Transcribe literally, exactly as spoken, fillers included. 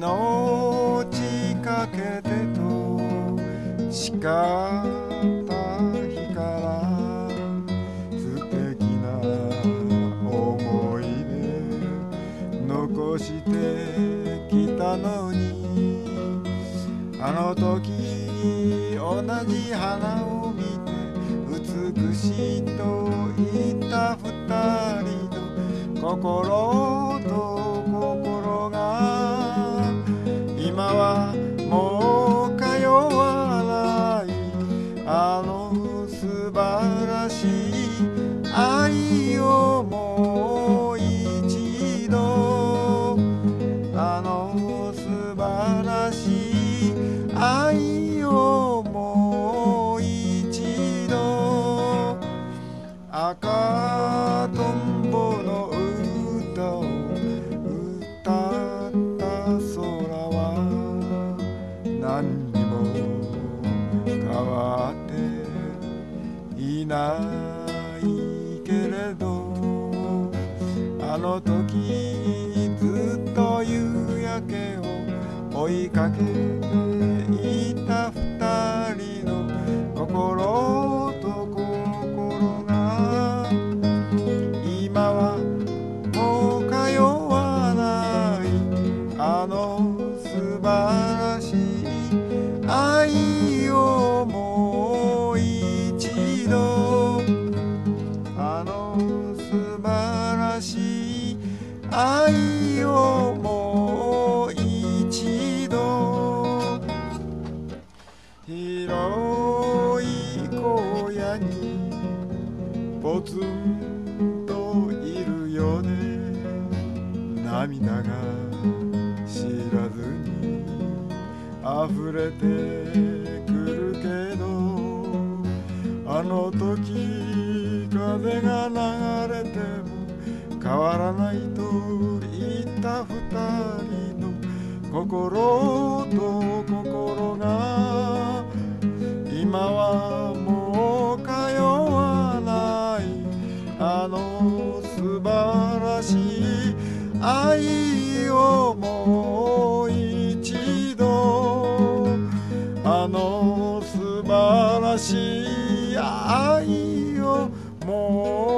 命かけてと誓った日から素敵な思い出残してきたのに、あの時同じ花を見て美しいと言った二人の心と心が今はもう通わない。あの素晴らしい愛をもう一度、あの素晴らしい愛をもう一度、赤とんぼの歌を歌った空は何にも変わっていないけれど、あの時ずっと夕焼けを追いかけていた二人の心と心が今はもう通わない。あの素晴らしい愛をもう一度、あの素晴らしい愛をもう一度、広い荒野にポツンといるよね。涙が知らずに溢れてくるけど、あの時風が流れても変わらないと言った二人の心と心が今はもう通わない。あの素晴らしい愛をもう一度、あの素晴らしい愛をもう